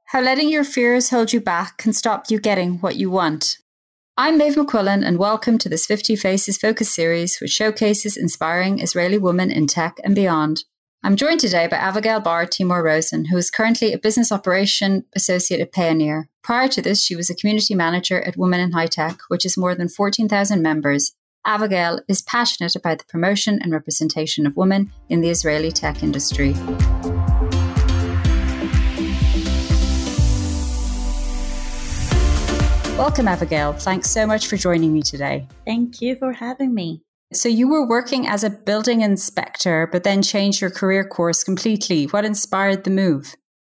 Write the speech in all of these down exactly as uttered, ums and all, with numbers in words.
How letting your fears hold you back can stop you getting what you want. I'm Maeve McQuillan and welcome to this fifty Faces Focus series, which showcases inspiring Israeli women in tech and beyond. I'm joined today by Avigail Bar Timor Rosen, who is currently a business operation associate at Payoneer. Prior to this, she was a community manager at Women in High Tech, which has more than fourteen thousand members. Avigail is passionate about the promotion and representation of women in the Israeli tech industry. Welcome, Avigail. Thanks so much for joining me today. Thank you for having me. So you were working as a building inspector, but then changed your career course completely. What inspired the move?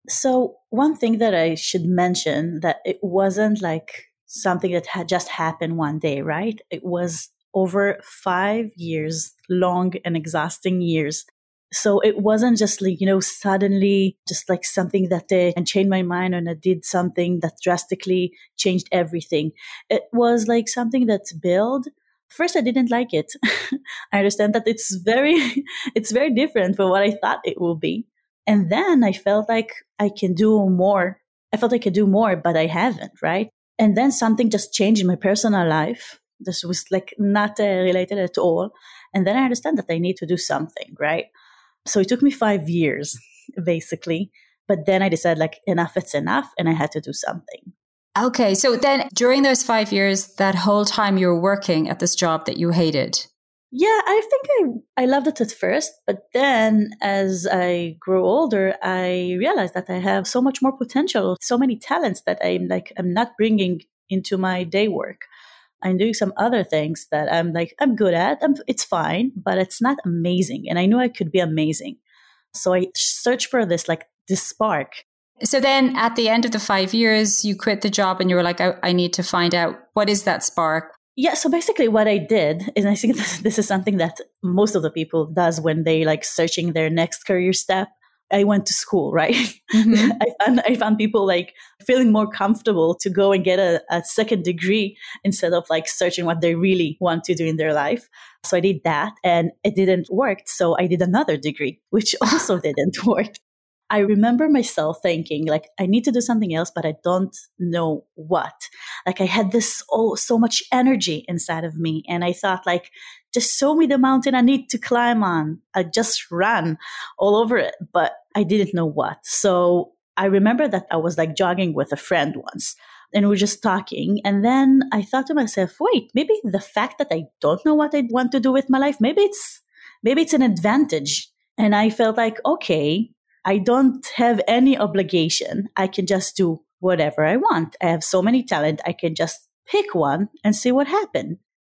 So one thing that I should mention, that it wasn't like something that had just happened one day, right? It was over five years, long and exhausting years. So it wasn't just like, you know, suddenly just like something that day and changed my mind and I did something that drastically changed everything. It was like something that's built. First, I didn't like it. I understand that it's very, it's very different from what I thought it will be. And then I felt like I can do more. I felt I could do more, but I haven't, right? And then something just changed in my personal life. This was like not uh, related at all. And then I understand that I need to do something, right? So it took me five years, basically. But then I decided like enough, it's enough. And I had to do something. Okay. So then during those five years, that whole time you were working at this job that you hated. Yeah, I think I, I loved it at first. But then as I grew older, I realized that I have so much more potential, so many talents that I'm like, I'm not bringing into my day work. I'm doing some other things that I'm like, I'm good at. I'm, it's fine, but it's not amazing. And I knew I could be amazing. So I searched for this, like this spark. So then at the end of the five years, you quit the job and you were like, I, I need to find out what is that spark? Yeah. So basically what I did is I think this, this is something that most of the people does when they like searching their next career step. I went to school, right? Mm-hmm. I found I found people like feeling more comfortable to go and get a, a second degree instead of like searching what they really want to do in their life. So I did that and it didn't work. So I did another degree, which also didn't work. I remember myself thinking like, I need to do something else, but I don't know what. Like I had this, oh, so much energy inside of me. And I thought like, just show me the mountain I need to climb on. I just ran all over it, but I didn't know what. So I remember that I was like jogging with a friend once and we were just talking. And then I thought to myself, wait, maybe the fact that I don't know what I want to do with my life, maybe it's, maybe it's an advantage. And I felt like, okay, I don't have any obligation. I can just do whatever I want. I have so many talent. I can just pick one and see what happens.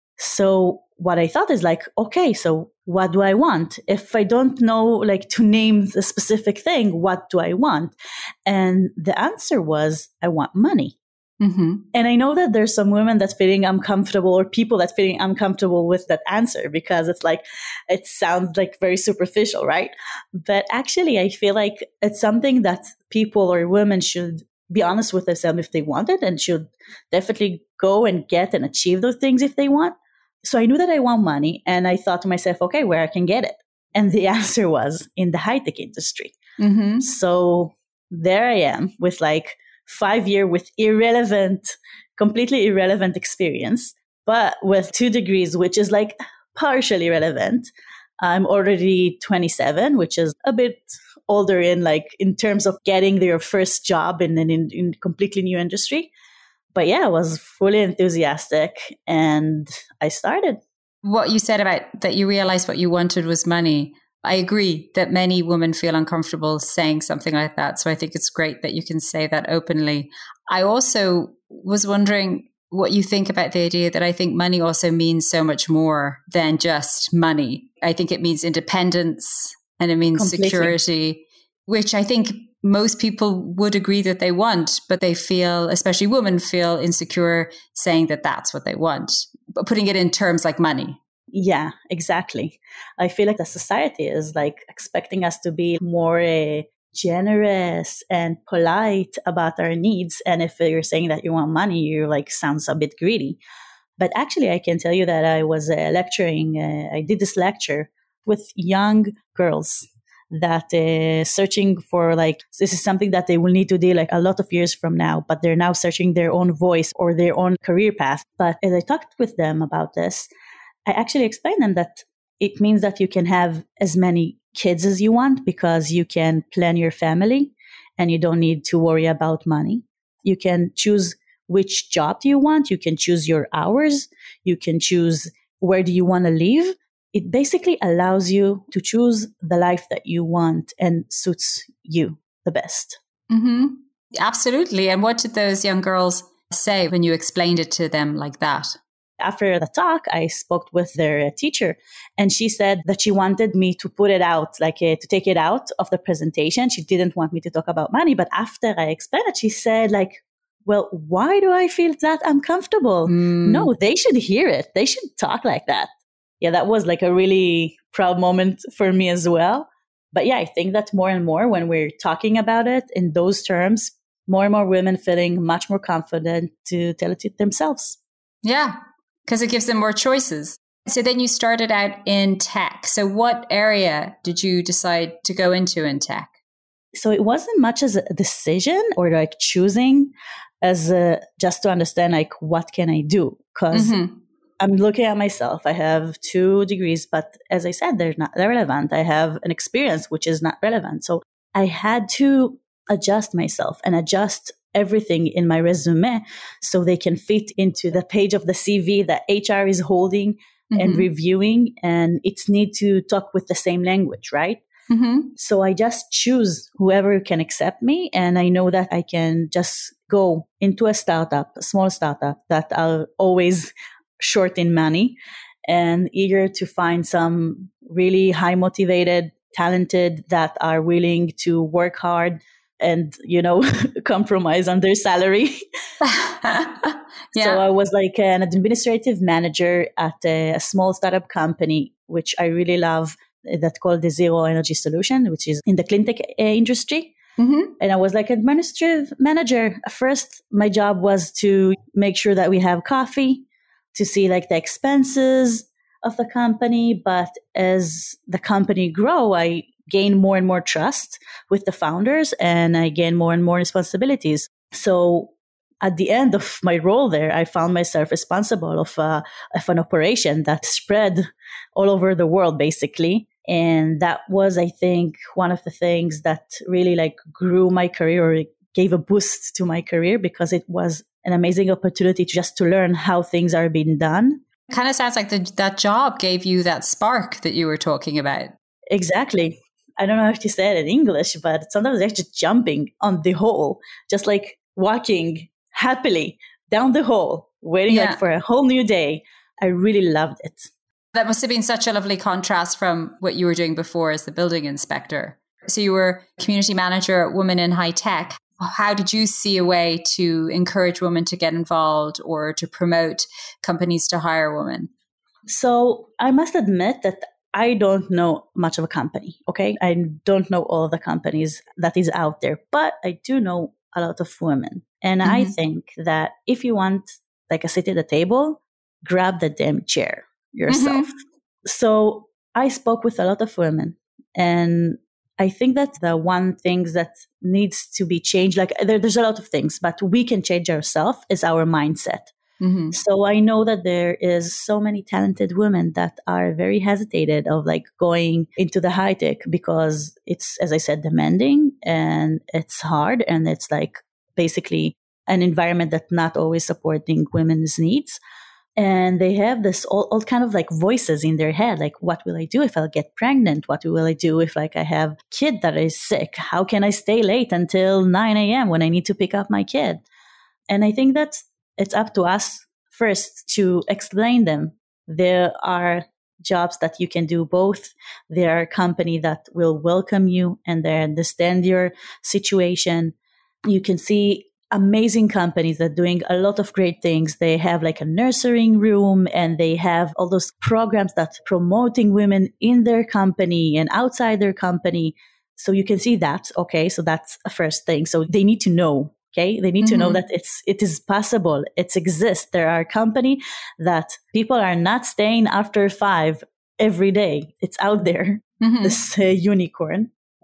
So what I thought is like, okay, so what do I want? If I don't know, like to name the specific thing, what do I want? And the answer was, I want money. Mm-hmm. And I know that there's some women that's feeling uncomfortable or people that's feeling uncomfortable with that answer because it's like, it sounds like very superficial, right? But actually, I feel like it's something that people or women should be honest with themselves if they want it and should definitely go and get and achieve those things if they want. So I knew that I want money and I thought to myself, okay, where I can get it? And the answer was in the high-tech industry. Mm-hmm. So there I am with like five year with irrelevant, completely irrelevant experience, but with two degrees, which is like partially relevant. I'm already twenty-seven, which is a bit older in like in terms of getting their first job in an in, in completely new industry. But yeah, I was fully enthusiastic and I started. What you said about that you realized what you wanted was money. I agree that many women feel uncomfortable saying something like that. So I think it's great that you can say that openly. I also was wondering what you think about the idea that I think money also means so much more than just money. I think it means independence and it means Completely. security, which I think most people would agree that they want, but they feel, especially women, feel insecure saying that that's what they want, but putting it in terms like money. Yeah, exactly. I feel like the society is like expecting us to be more uh, generous and polite about our needs. And if you're saying that you want money, you like sounds a bit greedy. But actually, I can tell you that I was uh, lecturing. Uh, I did this lecture with young girls that uh, searching for like, this is something that they will need to do like a lot of years from now, but they're now searching their own voice or their own career path. But as I talked with them about this, I actually explained them that it means that you can have as many kids as you want because you can plan your family and you don't need to worry about money. You can choose which job do you want. You can choose your hours. You can choose where do you want to live. It basically allows you to choose the life that you want and suits you the best. Mm-hmm. Absolutely. And what did those young girls say when you explained it to them like that? After the talk, I spoke with their teacher and she said that she wanted me to put it out, like uh, to take it out of the presentation. She didn't want me to talk about money. But after I explained it, she said like, well, why do I feel that uncomfortable? Mm. No, they should hear it. They should talk like that. Yeah, that was like a really proud moment for me as well. But yeah, I think that more and more when we're talking about it in those terms, more and more women feeling much more confident to tell it to themselves. Yeah, because it gives them more choices. So then you started out in tech. So what area did you decide to go into in tech? So it wasn't much as a decision or like choosing as a, just to understand like what can I do? Because mm-hmm. I'm looking at myself. I have two degrees, but as I said, they're not they're relevant. I have an experience which is not relevant. So I had to adjust myself and adjust everything in my resume so they can fit into the page of the C V that H R is holding mm-hmm. and reviewing, and it's need to talk with the same language, right? Mm-hmm. So I just choose whoever can accept me, and I know that I can just go into a startup, a small startup that are always short in money and eager to find some really high motivated, talented that are willing to work hard and, you know, compromise on their salary. yeah. So I was like an administrative manager at a, a small startup company, which I really love, that's called the Zero Energy Solution, which is in the clean tech uh, industry. Mm-hmm. And I was like administrative manager. First, my job was to make sure that we have coffee, to see like the expenses of the company. But as the company grow, I gain more and more trust with the founders and I gain more and more responsibilities. So at the end of my role there, I found myself responsible of, uh, of an operation that spread all over the world, basically. And that was, I think, one of the things that really like grew my career or gave a boost to my career because it was an amazing opportunity just to learn how things are being done. It kind of sounds like the, that job gave you that spark that you were talking about. Exactly. I don't know how to say it in English, but sometimes they're just jumping on the hole, just like walking happily down the hole, waiting yeah. like for a whole new day. I really loved it. That must have been such a lovely contrast from what you were doing before as the building inspector. So you were community manager at Women in High Tech. How did you see a way to encourage women to get involved or to promote companies to hire women? So I must admit that I don't know much of a company, okay? I don't know all of the companies that is out there, but I do know a lot of women. And mm-hmm. I think that if you want like a seat at the table, grab the damn chair yourself. Mm-hmm. So I spoke with a lot of women, and I think that the one thing that needs to be changed, like there, there's a lot of things, but we can change ourselves, is our mindset. Mm-hmm. So I know that there is so many talented women that are very hesitated of like going into the high tech because it's, as I said, demanding and it's hard and it's like basically an environment that's not always supporting women's needs. And they have this all, all kind of like voices in their head. Like, what will I do if I'll get pregnant? What will I do if like I have a kid that is sick? How can I stay late until nine a.m. when I need to pick up my kid? And I think that it's up to us first to explain them. There are jobs that you can do both. There are a company that will welcome you and they understand your situation. You can see amazing companies that are doing a lot of great things. They have like a nurturing room and they have all those programs that promoting women in their company and outside their company. So you can see that. Okay. So that's a first thing. So they need to know. Okay. They need mm-hmm. to know that it's, it is possible. It exists. There are companies that people are not staying after five every day. It's out there. Mm-hmm. This uh, unicorn.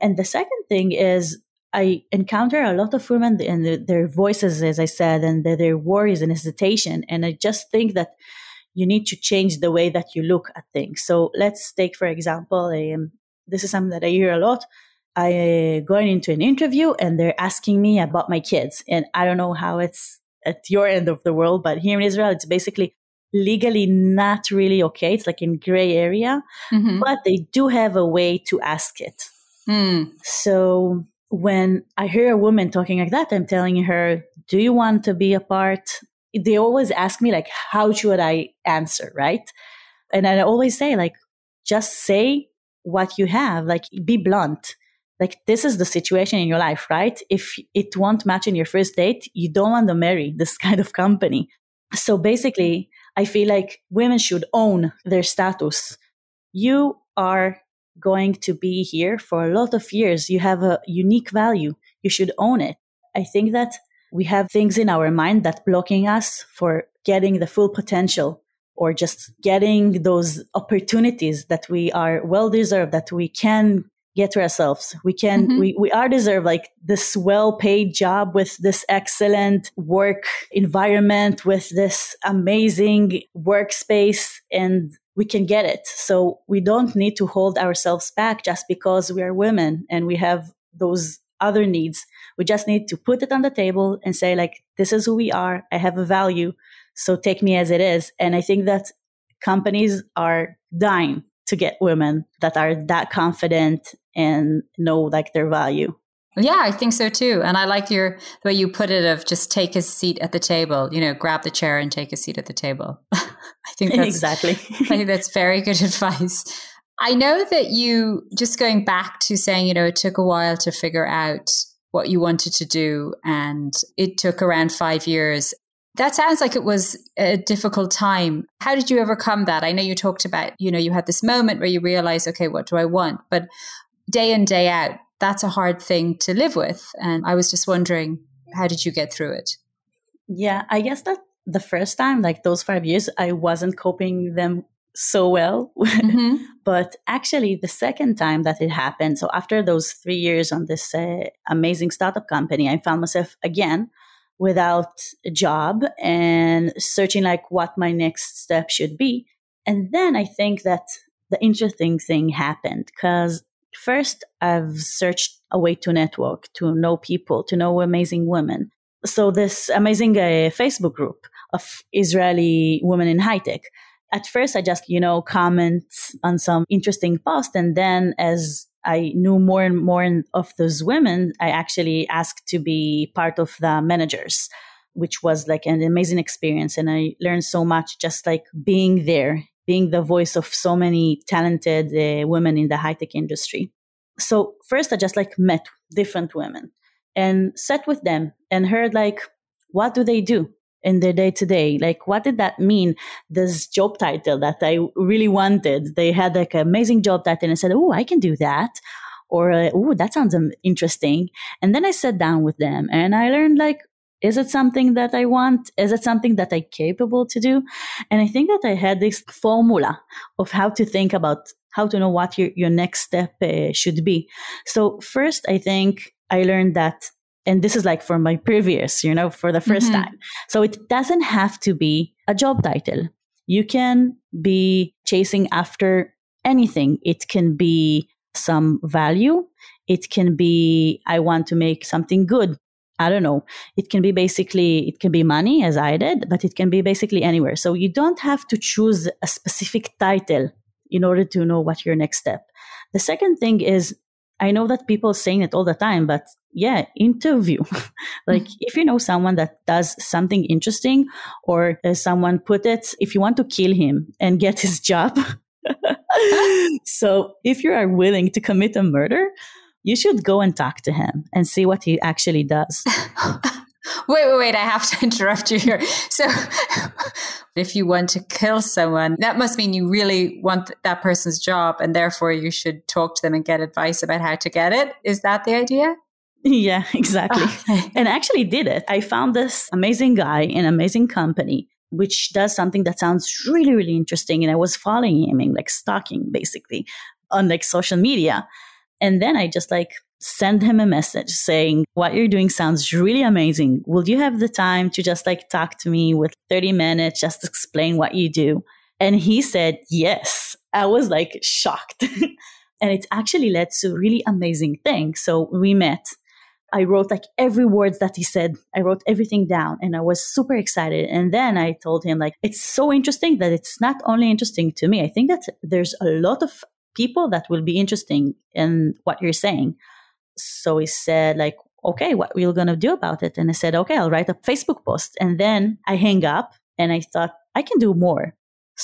And the second thing is I encounter a lot of women and the, their voices, as I said, and the, their worries and hesitation. And I just think that you need to change the way that you look at things. So let's take, for example, um, this is something that I hear a lot. I uh, going into an interview and they're asking me about my kids. And I don't know how it's at your end of the world, but here in Israel, it's basically legally not really okay. It's like in gray area, mm-hmm. but they do have a way to ask it. Mm. So when I hear a woman talking like that, I'm telling her, do you want to be a part? They always ask me, like, how should I answer, right? And I always say, like, just say what you have, like, be blunt. Like, this is the situation in your life, right? If it won't match in your first date, you don't want to marry this kind of company. So basically, I feel like women should own their status. You are going to be here for a lot of years. You have a unique value. You should own it. I think that we have things in our mind that blocking us for getting the full potential or just getting those opportunities that we are well deserved, that we can get to ourselves. We can, mm-hmm. we, we are deserve like this well-paid job with this excellent work environment, with this amazing workspace, and we can get it. So we don't need to hold ourselves back just because we are women and we have those other needs. We just need to put it on the table and say, like, this is who we are. I have a value. So take me as it is. And I think that companies are dying to get women that are that confident and know like their value. Yeah, I think so too. And I like your the way you put it of just take a seat at the table, you know, grab the chair and take a seat at the table. I think that's exactly. I think that's very good advice. I know that you, just going back to saying, you know, it took a while to figure out what you wanted to do and it took around five years. That sounds like it was a difficult time. How did you overcome that? I know you talked about, you know, you had this moment where you realized, okay, what do I want? But day in, day out, that's a hard thing to live with. And I was just wondering, how did you get through it? Yeah, I guess that the first time, like those five years, I wasn't coping them so well. Mm-hmm. But actually, the second time that it happened, so after those three years on this uh, amazing startup company, I found myself again without a job and searching like what my next step should be. And then I think that the interesting thing happened because first I've searched a way to network, to know people, to know amazing women. So this amazing uh, Facebook group of Israeli women in high tech. At first, I just, you know, comment on some interesting post. And then as I knew more and more of those women, I actually asked to be part of the managers, which was like an amazing experience. And I learned so much just like being there, being the voice of so many talented uh, women in the high-tech industry. So first, I just like met different women and sat with them and heard like, what do they do in their day-to-day? Like, what did that mean? This job title that I really wanted. They had like an amazing job title and I said, oh, I can do that. Or, uh, oh, that sounds um, interesting. And then I sat down with them and I learned like, is it something that I want? Is it something that I'm capable to do? And I think that I had this formula of how to think about how to know what your, your next step uh, should be. So first, I think I learned that, and this is like for my previous, you know, for the first mm-hmm. time. So it doesn't have to be a job title. You can be chasing after anything. It can be some value. It can be, I want to make something good. I don't know. It can be basically, it can be money as I did, but it can be basically anywhere. So you don't have to choose a specific title in order to know what your next step. The second thing is, I know that people are saying it all the time, but yeah, interview. Like if you know someone that does something interesting, or as someone put it, if you want to kill him and get his job. So if you are willing to commit a murder, you should go and talk to him and see what he actually does. Wait, wait, wait. I have to interrupt you here. So if you want to kill someone, that must mean you really want that person's job and therefore you should talk to them and get advice about how to get it. Is that the idea? Yeah, exactly. Okay. And I actually did it. I found this amazing guy in an amazing company, which does something that sounds really, really interesting. And I was following him and like stalking basically on like social media. And then I just like send him a message saying, what you're doing sounds really amazing. Will you have the time to just like talk to me with thirty minutes, just explain what you do? And he said, yes. I was like shocked. And it actually led to really amazing things. So we met. I wrote like every word that he said. I wrote everything down and I was super excited. And then I told him like, it's so interesting that it's not only interesting to me. I think that there's a lot of people that will be interesting in what you're saying. So he said like, okay, what are you going to do about it? And I said, okay, I'll write a Facebook post. And then I hang up and I thought I can do more.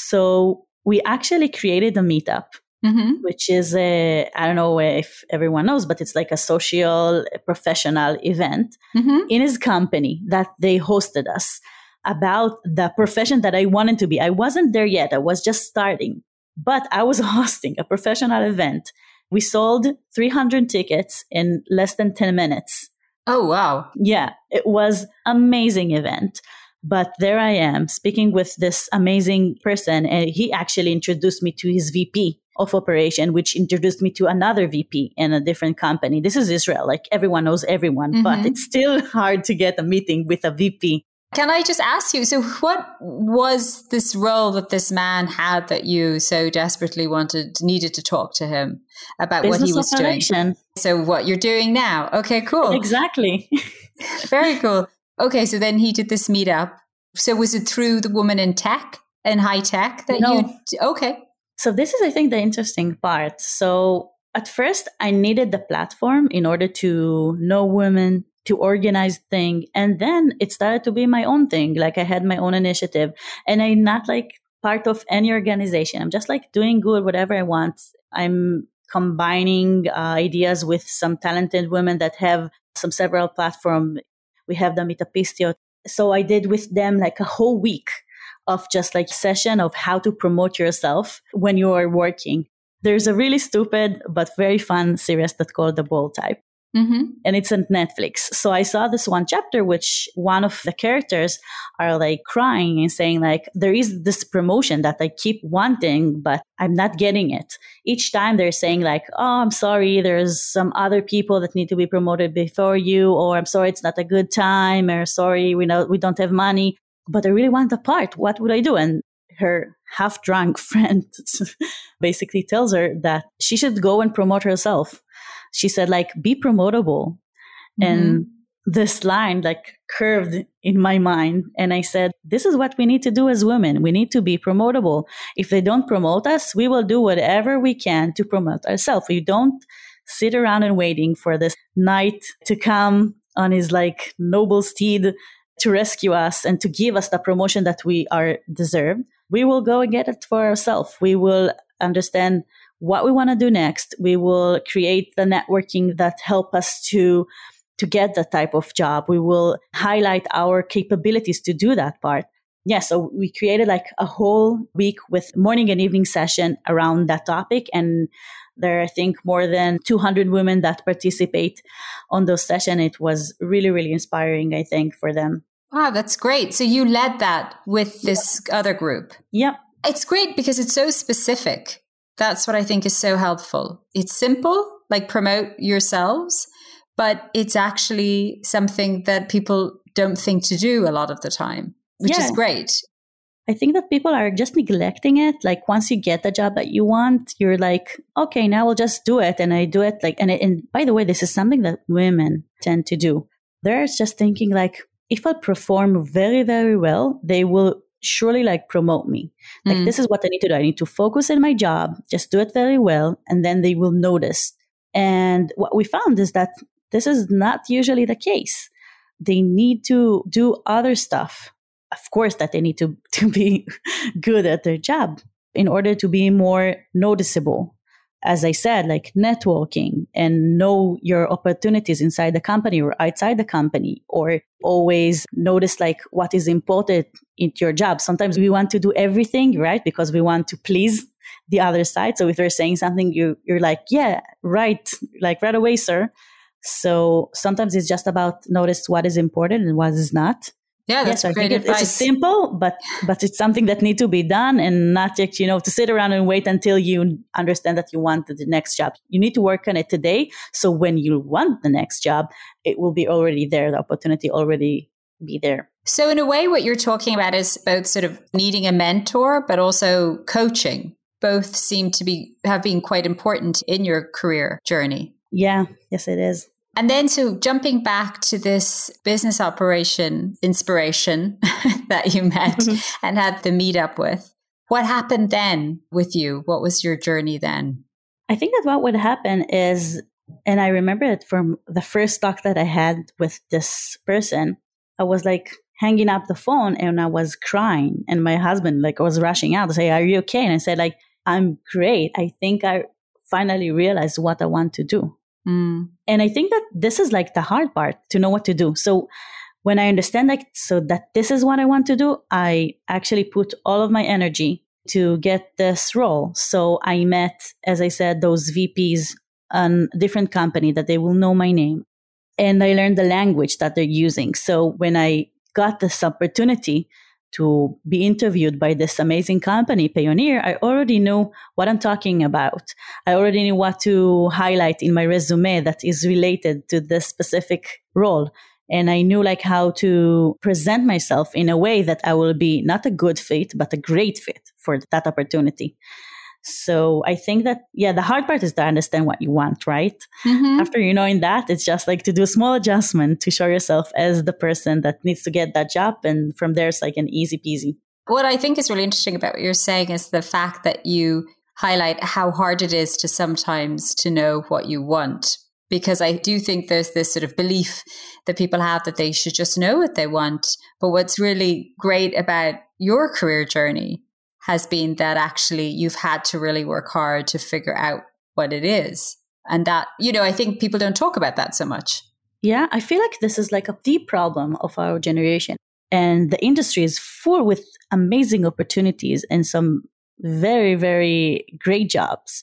So we actually created a meetup. Mm-hmm. Which is a, I don't know if everyone knows, but it's like a social, professional event mm-hmm. in his company that they hosted us about the profession that I wanted to be. I wasn't there yet. I was just starting, but I was hosting a professional event. We sold three hundred tickets in less than ten minutes. Oh, wow. Yeah, it was amazing event. But there I am speaking with this amazing person. And he actually introduced me to his V P of operation, which introduced me to another V P in a different company. This is Israel. Like everyone knows everyone, mm-hmm. but it's still hard to get a meeting with a V P. Can I just ask you, so what was this role that this man had that you so desperately wanted, needed to talk to him about Business what he was operation. doing? So what you're doing now. Okay, cool. Exactly. Very cool. Okay, so then he did this meetup. So was it through the woman in tech, in high tech that no. you, okay. So this is, I think, the interesting part. So at first I needed the platform in order to know women, to organize thing. And then it started to be my own thing. Like I had my own initiative and I'm not like part of any organization. I'm just like doing good, whatever I want. I'm combining uh, ideas with some talented women that have some several platforms. We have the Metapistio. So I did with them like a whole week of just like session of how to promote yourself when you are working. There's a really stupid but very fun series that's called The Bold Type. Mm-hmm. And it's on Netflix. So I saw this one chapter, which one of the characters are like crying and saying like, there is this promotion that I keep wanting, but I'm not getting it. Each time they're saying like, oh, I'm sorry, there's some other people that need to be promoted before you, or I'm sorry, it's not a good time, or sorry, we know we don't have money, but I really want the part. What would I do? And her half drunk friend basically tells her that she should go and promote herself. She said, like, be promotable. Mm-hmm. And this line, like, curved in my mind. And I said, this is what we need to do as women. We need to be promotable. If they don't promote us, we will do whatever we can to promote ourselves. We don't sit around and waiting for this knight to come on his, like, noble steed to rescue us and to give us the promotion that we are deserved. We will go and get it for ourselves. We will understand what we want to do next. We will create the networking that help us to, to get that type of job. We will highlight our capabilities to do that part. Yeah, so we created like a whole week with morning and evening session around that topic. And there are, I think, more than two hundred women that participate on those sessions. It was really, really inspiring, I think, for them. Wow, that's great. So you led that with this yeah. other group. Yep. It's great because it's so specific. That's what I think is so helpful. It's simple, like promote yourselves, but it's actually something that people don't think to do a lot of the time, which yeah. is great. I think that people are just neglecting it. Like once you get the job that you want, you're like, okay, now we'll just do it. And I do it like, and, and by the way, this is something that women tend to do. They're just thinking like, if I perform very, very well, they will surely like promote me. Like mm. this is what I need to do. I need to focus on my job, just do it very well, and then they will notice. And what we found is that this is not usually the case. They need to do other stuff. Of course, that they need to, to be good at their job in order to be more noticeable. As I said, like networking and know your opportunities inside the company or outside the company, or always notice like what is important in your job. Sometimes we want to do everything, right? Because we want to please the other side. So if they're saying something, you, you're like, yeah, right. Like right away, sir. So sometimes it's just about notice what is important and what is not. Yeah, that's yes, great I think advice. It's simple, but but it's something that needs to be done, and not just, you know, to sit around and wait until you understand that you want the next job. You need to work on it today. So when you want the next job, it will be already there. The opportunity already be there. So in a way, what you're talking about is both sort of needing a mentor, but also coaching. Both seem to be have been quite important in your career journey. Yeah, yes, it is. And then, so jumping back to this business operation inspiration that you met and had the meetup with, what happened then with you? What was your journey then? I think that what would happen is, and I remember it from the first talk that I had with this person, I was like hanging up the phone and I was crying, and my husband like was rushing out to say, "Are you okay?" And I said, like, "I'm great. I think I finally realized what I want to do." Mm. And I think that this is like the hard part, to know what to do. So when I understand like, so that this is what I want to do, I actually put all of my energy to get this role. So I met, as I said, those V Ps on a different company that they will know my name. And I learned the language that they're using. So when I got this opportunity to be interviewed by this amazing company, Payoneer, I already knew what I'm talking about. I already knew what to highlight in my resume that is related to this specific role. And I knew like how to present myself in a way that I will be not a good fit, but a great fit for that opportunity. So I think that, yeah, the hard part is to understand what you want, right? Mm-hmm. After you knowing that, it's just like to do a small adjustment to show yourself as the person that needs to get that job. And from there, it's like an easy peasy. What I think is really interesting about what you're saying is the fact that you highlight how hard it is to sometimes to know what you want. Because I do think there's this sort of belief that people have that they should just know what they want. But what's really great about your career journey has been that actually you've had to really work hard to figure out what it is. And that, you know, I think people don't talk about that so much. Yeah, I feel like this is like a deep problem of our generation. And the industry is full with amazing opportunities and some very, very great jobs.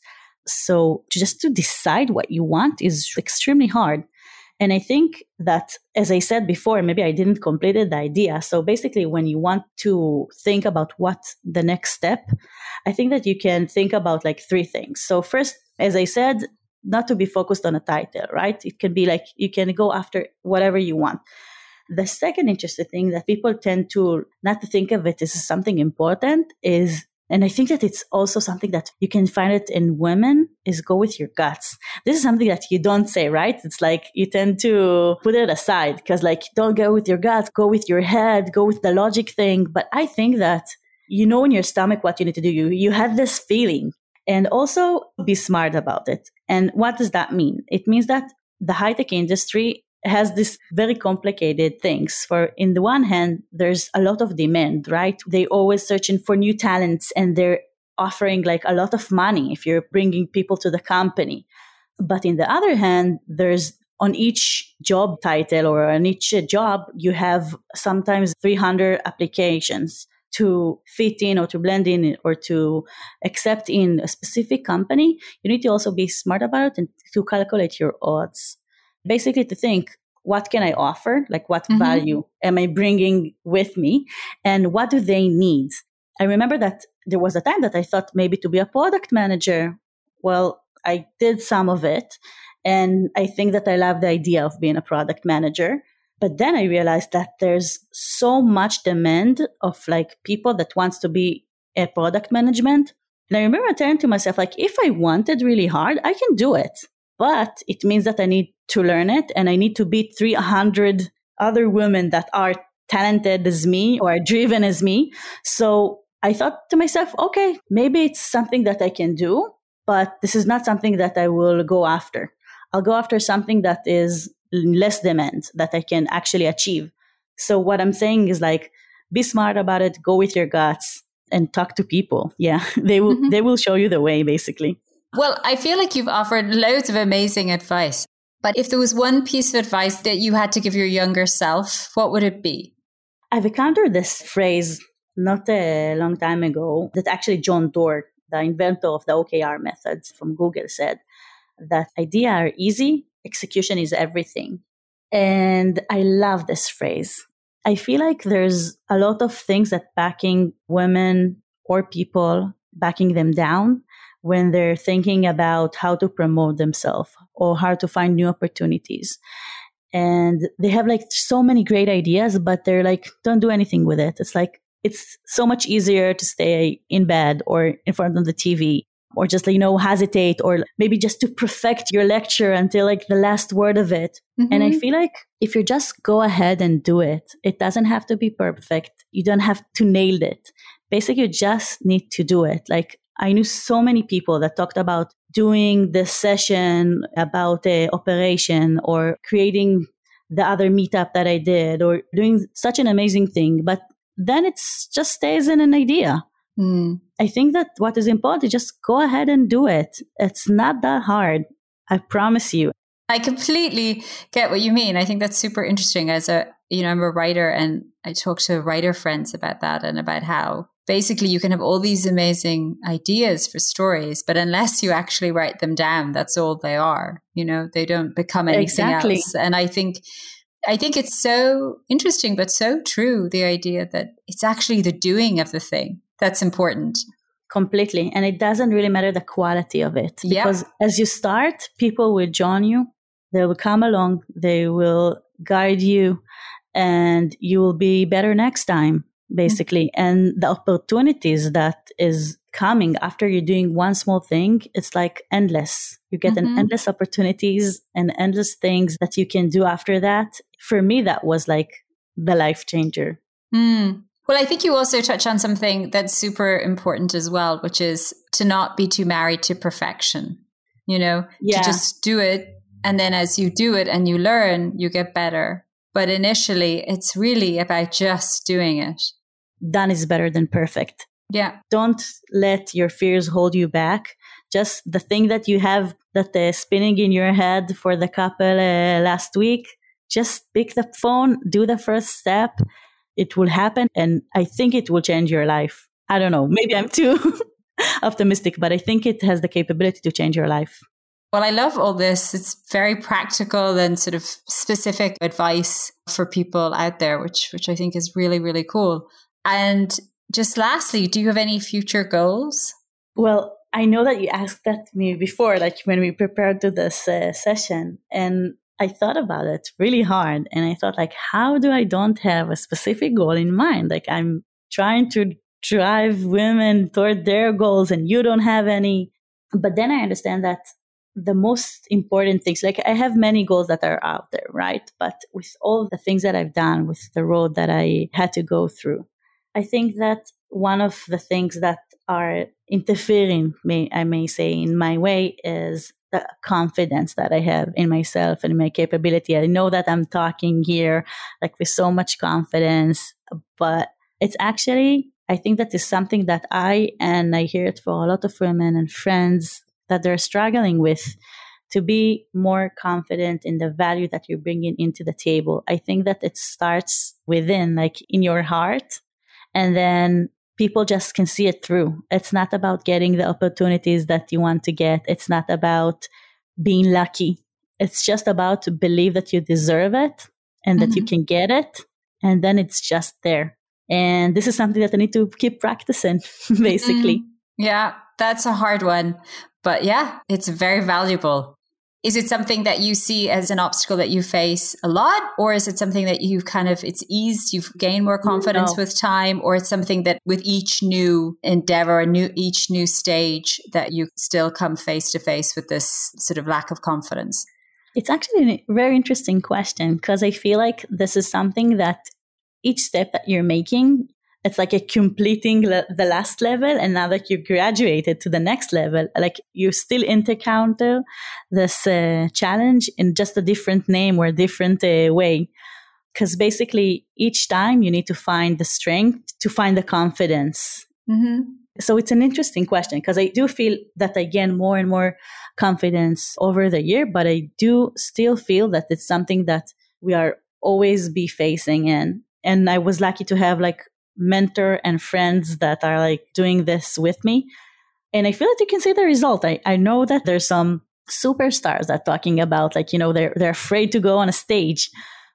So just to decide what you want is extremely hard. And I think that, as I said before, maybe I didn't complete the idea. So basically, when you want to think about what the next step, I think that you can think about like three things. So first, as I said, not to be focused on a title, right? It can be like you can go after whatever you want. The second interesting thing that people tend to not to think of it as something important is, and I think that it's also something that you can find it in women, is go with your guts. This is something that you don't say, right? It's like you tend to put it aside because like, don't go with your guts, go with your head, go with the logic thing. But I think that you know in your stomach what you need to do. You, you have this feeling, and also be smart about it. And what does that mean? It means that the high-tech industry has this very complicated things. For in the one hand, there's a lot of demand, right? They always searching for new talents and they're offering like a lot of money if you're bringing people to the company. But in the other hand, there's on each job title or on each job, you have sometimes three hundred applications to fit in or to blend in or to accept in a specific company. You need to also be smart about it and to calculate your odds. Basically to think, what can I offer? Like what mm-hmm. value am I bringing with me? And what do they need? I remember that there was a time that I thought maybe to be a product manager. Well, I did some of it. And I think that I love the idea of being a product manager. But then I realized that there's so much demand of like people that wants to be a product management. And I remember telling to myself, like, if I wanted really hard, I can do it. But it means that I need to learn it and I need to beat three hundred other women that are talented as me or driven as me. So I thought to myself, okay, maybe it's something that I can do, but this is not something that I will go after. I'll go after something that is less demand that I can actually achieve. So what I'm saying is like, be smart about it, go with your guts and talk to people. Yeah, they will, mm-hmm. they will show you the way basically. Well, I feel like you've offered loads of amazing advice, but if there was one piece of advice that you had to give your younger self, what would it be? I've encountered this phrase not a long time ago that actually John Doerr, the inventor of the O K R method from Google, said that ideas are easy, execution is everything. And I love this phrase. I feel like there's a lot of things that backing women or people, backing them down when they're thinking about how to promote themselves or how to find new opportunities. And they have like so many great ideas, but they're like, don't do anything with it. It's like, it's so much easier to stay in bed or in front of the T V or just, you know, hesitate or maybe just to perfect your lecture until like the last word of it. Mm-hmm. And I feel like if you just go ahead and do it, it doesn't have to be perfect. You don't have to nail it. Basically, you just need to do it. Like I knew so many people that talked about doing this session about a operation or creating the other meetup that I did or doing such an amazing thing. But then it just stays in an idea. Mm. I think that what is important is just go ahead and do it. It's not that hard. I promise you. I completely get what you mean. I think that's super interesting. As a, you know, I'm a writer and I talk to writer friends about that and about how basically you can have all these amazing ideas for stories, but unless you actually write them down, that's all they are. You know, they don't become anything exactly. else. And I think I think it's so interesting, but so true, the idea that it's actually the doing of the thing that's important. Completely. And it doesn't really matter the quality of it. Because yeah. as you start, people will join you. They will come along. They will guide you. And you will be better next time, basically. Mm-hmm. And the opportunities that is coming after you're doing one small thing, it's like endless. You get mm-hmm. an endless opportunities and endless things that you can do after that. For me, that was like the life changer. Mm. Well, I think you also touch on something that's super important as well, which is to not be too married to perfection, you know, yeah. to just do it. And then as you do it and you learn, you get better. But initially, it's really about just doing it. Done is better than perfect. Yeah. Don't let your fears hold you back. Just the thing that you have that is spinning in your head for the couple uh, last week, just pick the phone, do the first step. It will happen. And I think it will change your life. I don't know. Maybe I'm too optimistic, but I think it has the capability to change your life. Well, I love all this. It's very practical and sort of specific advice for people out there, which which I think is really, really cool. And just lastly, do you have any future goals? Well, I know that you asked that to me before, like when we prepared to this uh, session. And I thought about it really hard. And I thought, like, how do I don't have a specific goal in mind? Like, I'm trying to drive women toward their goals and you don't have any. But then I understand that the most important things, like I have many goals that are out there, right? But with all the things that I've done, with the road that I had to go through, I think that one of the things that are interfering, may, I may say, in my way is the confidence that I have in myself and my capability. I know that I'm talking here like with so much confidence, but it's actually, I think that is something that I, and I hear it for a lot of women and friends, that they're struggling with, to be more confident in the value that you're bringing into the table. I think that it starts within, like in your heart, and then people just can see it through. It's not about getting the opportunities that you want to get. It's not about being lucky. It's just about to believe that you deserve it and that mm-hmm. you can get it. And then it's just there. And this is something that I need to keep practicing, basically. Mm-hmm. Yeah, that's a hard one. But yeah, it's very valuable. Is it something that you see as an obstacle that you face a lot? Or is it something that you've kind of, it's eased, you've gained more confidence no. with time? Or it's something that with each new endeavor, a new, each new stage, that you still come face to face with this sort of lack of confidence? It's actually a very interesting question, because I feel like this is something that each step that you're making, it's like a completing le- the last level. And now that you graduated to the next level, like you still encounter this uh, challenge in just a different name or a different uh, way. Because basically each time you need to find the strength to find the confidence. Mm-hmm. So it's an interesting question, because I do feel that I gain more and more confidence over the year, but I do still feel that it's something that we are always be facing in. And I was lucky to have like mentor and friends that are like doing this with me. And I feel that you can see the result. I, I know that there's some superstars that are talking about like, you know, they're, they're afraid to go on a stage.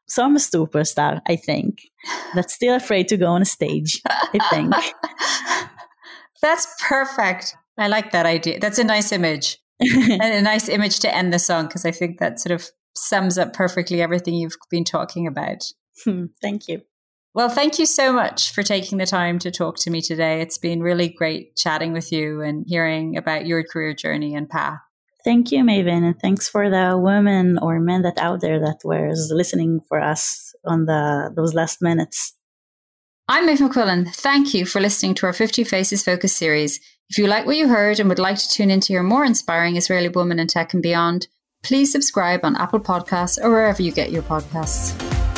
So I'm a superstar, I think, that's still afraid to go on a stage, I think. That's perfect. I like that idea. That's a nice image. And a nice image to end the song, because I think that sort of sums up perfectly everything you've been talking about. Thank you. Well, thank you so much for taking the time to talk to me today. It's been really great chatting with you and hearing about your career journey and path. Thank you, Maven. And thanks for the women or men that out there that was listening for us on the those last minutes. I'm Maeve McQuillan. Thank you for listening to our fifty Faces Focus series. If you like what you heard and would like to tune in to hear more inspiring Israeli women in tech and beyond, please subscribe on Apple Podcasts or wherever you get your podcasts.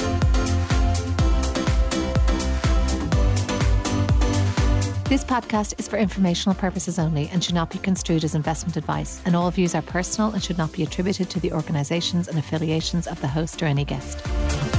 This podcast is for informational purposes only and should not be construed as investment advice, and all views are personal and should not be attributed to the organisations and affiliations of the host or any guest.